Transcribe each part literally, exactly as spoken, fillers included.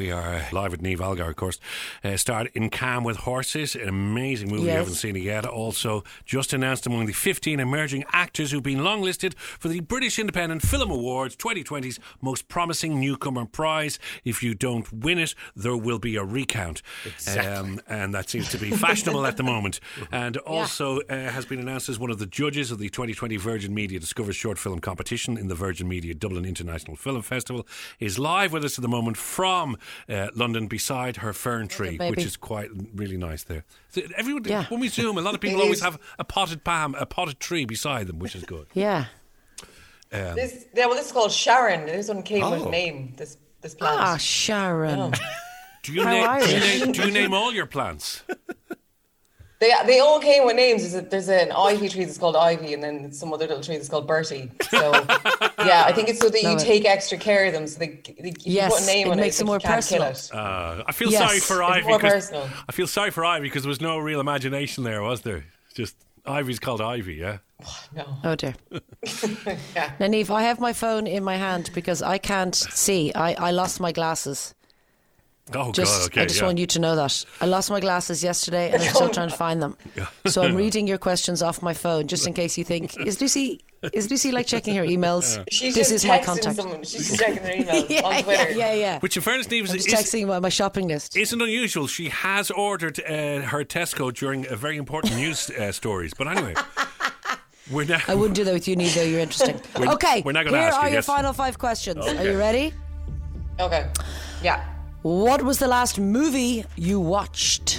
We are live with Niamh Algar, of course. Uh, starred in Calm with Horses, an amazing movie. Yes. You haven't seen it yet. Also, just announced among the fifteen emerging actors who've been longlisted for the British Independent Film Awards twenty twenty's Most Promising Newcomer Prize. If you don't win it, there will be a recount. Exactly. Um, and that seems to be fashionable at the moment. And also uh, has been announced as one of the judges of the twenty twenty Virgin Media Discovers Short Film Competition in the Virgin Media Dublin International Film Festival. Is live with us at the moment from uh, London beside her fern tree, baby. which is quite really nice there. So everyone, Yeah. when we zoom, a lot of people It always is. have a potted palm, a potted tree beside them, which is good. Yeah. Um, This, yeah, well, this is called Sharon. This one came with Oh. a name. This this plant. Ah, Sharon. Oh. do you How name? Do you Irish. name? Do you name all your plants? They they all came with names. There's, a, there's an ivy tree that's called Ivy, and then some other little tree that's called Bertie. So yeah, I think it's so that you Love it. take extra care of them. So they, they you Yes, put a name it on makes it, it but more you can't kill personal. it. Uh, I feel Yes. sorry for It's Ivy. more 'cause- personal. I feel sorry for Ivy because there was no real imagination there, was there? Just Ivy's called Ivy, yeah. No. Oh dear. Yeah. Now, Niamh, I have my phone in my hand because I can't see. I, I lost my glasses. Oh Just, God, okay, I just yeah. want you to know that. I lost my glasses yesterday and I'm still trying to find them. So I'm reading your questions off my phone just in case you think, is Lucy is Lucy like checking her emails? She's This just is my texting contact. someone. She's just checking her emails yeah, on Twitter. yeah, yeah, yeah. Which, in fairness, Niamh, I'm is, just texting my, my shopping list. isn't unusual. She has ordered uh, her Tesco during a very important news uh, stories. But anyway, we're now. I wouldn't do that with you, Niamh, though. You're interesting. We're- okay, we're not gonna here ask are you, your yes. final five questions. Are Okay. you ready? Okay. Yeah. What was the last movie you watched?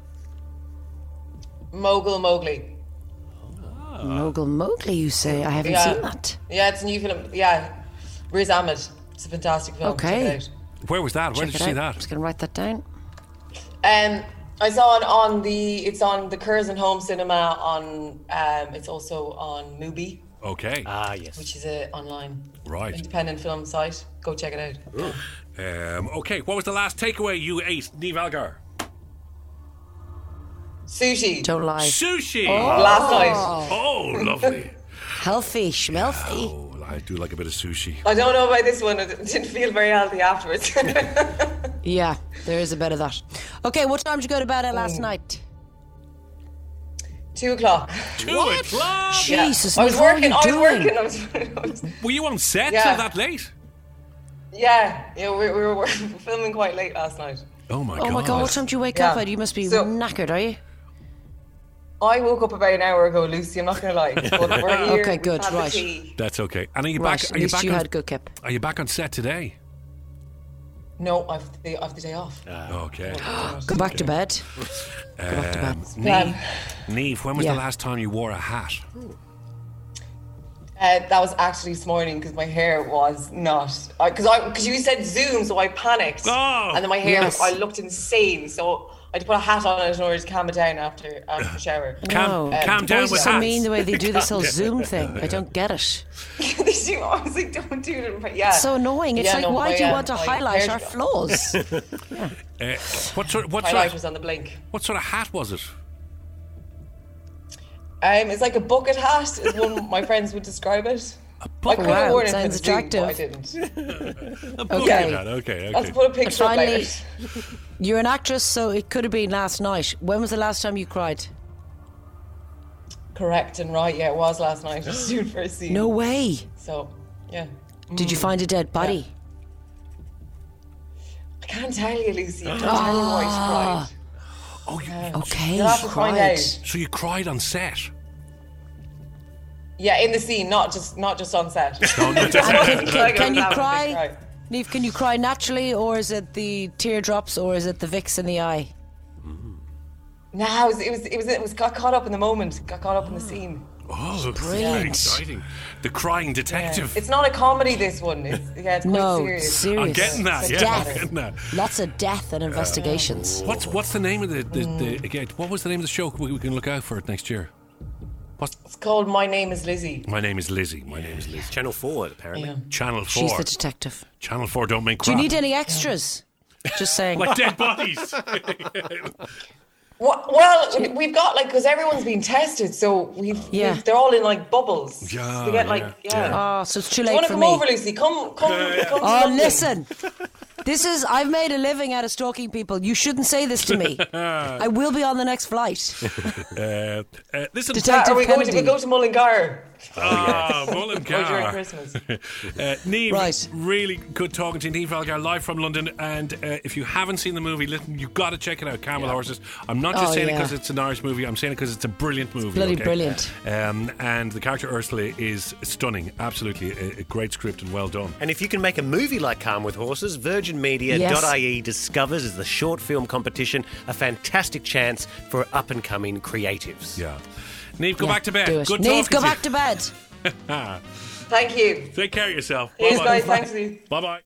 Mogul Mowgli. Mogul Mowgli, you say? I haven't Yeah. seen that. Yeah, it's a new film. Yeah. Riz Ahmed. It's a fantastic film. Okay. Check it Where was that? Where Check did it you see out. I'm that? just going to write that down. out. Um, I saw it on the. It's on the Curzon Home Cinema. On. Um, it's also on Mubi, Okay, Ah, yes. which is a online right. independent film site. Go check it out. Um, okay, what was the last takeaway you ate, Niamh Algar? Sushi. Don't lie. Sushi. Last night. Oh, lovely. Healthy, schmelthy. Oh, I do like a bit of sushi. I don't know about this one. It didn't feel very healthy afterwards. Yeah, there is a bit of that. Okay, what time did you go to bed at Mm. last night? Two o'clock. Two o'clock. Yeah. Jesus, I was Niamh, what are working. you I was doing? working. I was, I was, Were you on set Yeah. till that late? yeah, yeah. We, we were filming quite late last night. Oh my Oh god. my God, what time did you wake Yeah. up at? You must be So- knackered, are you? I woke up about an hour ago, Lucy. I'm not going to lie. But we're here. Okay, we've good, had the right. tea. That's okay. And are you Right, back? at Are you least back? you on, had good kip. Are you back on set today? No, I've the, I've the day off. Okay. Go back to bed. Go back to bed. Plan. Niamh, when was Yeah. the last time you wore a hat? Uh, that was actually this morning because my hair was not because I because you said Zoom, so I panicked. Oh, and then my hair, yes. I looked insane, so I had to put a hat on it in order to calm it down after after the shower. Calm, No. calm down Boys are with so hats. mean the way they do this whole Zoom thing. I don't get it. They do- I was like, don't do it. In front. Yeah, It's so annoying. It's Yeah, like, no, why my, do you um, want to my highlight hair- our flaws? Uh, what sort? What Highlight sort? was on the blink. What sort of hat was it? Um, it's like a bucket hat, is one my friends would describe it. I could have Wow, worn it for sounds the Zoom, but I attractive. didn't. A bucket Okay. hat. Okay. Let's Okay. put a picture up finally- later. You're an actress, so it could have been last night. When was the last time you cried? Correct and right. Yeah, it was last night. Just doing for a scene. No way. So, yeah. Did you find a dead body? I can't tell you, Lucy. I can't tell you why I cried. Oh, you, Okay, You'll have to find cried. out. so you cried on set? Yeah, in the scene, not just not just on set. No, no, And can, Like can, I can was you having a big cry? cry. Niamh, can you cry naturally, or is it the teardrops, or is it the Vicks in the eye? No, it was, it was it was it was got caught up in the moment. Got caught up in the scene. Oh, brilliant. exciting! The crying Yeah. detective. It's not a comedy. This one. It's, yeah, it's quite No, serious. serious. I'm getting that. It's Yeah, death. I'm getting that. Lots of death and investigations. What's what's the name of the, the, Mm. the again? What was the name of the show? We, we can look out for it next year. What's It's called My Name Is Lizzie. my name is Lizzie. My name is Lizzie. Channel four, apparently. Yeah. Channel Four. She's the detective. Channel Four don't make Do you crap. need any extras? Just saying. like dead bodies? Well, well we've got like because everyone's been tested, so we've, Yeah. we've they're all in like bubbles. Yeah, So they get like yeah, yeah. Oh, so it's too Do you late want to for come me. over, Lucy? Come, come, come. to Oh, London. listen. This is, I've made a living out of stalking people. You shouldn't say this to me. I will be on the next flight. uh, uh, listen, Detective Are we going to Kennedy. we go to Mullingar? Ah, Or Mullingar. during Christmas. Uh, Niamh, Right. really good talking to you. Niamh Valgar, live from London. And uh, if you haven't seen the movie, listen, you've got to check it out, Camel Horses. I'm not just Oh, saying it yeah. because it's an Irish movie. I'm saying it because it's a brilliant movie. bloody okay? brilliant. Um, and the character Ursula is stunning. Absolutely. A, a great script and well done. And if you can make a movie like Calm with Horses, Virgin Media dot I E Yes. discovers as the short film competition a fantastic chance for up-and-coming creatives. Yeah. Niamh, go Yeah, back to bed. do it. Good Niamh, talking go to back to bed. you. Thank you. Take care of yourself. Cheers, Bye-bye. guys. Thanks. Bye-bye.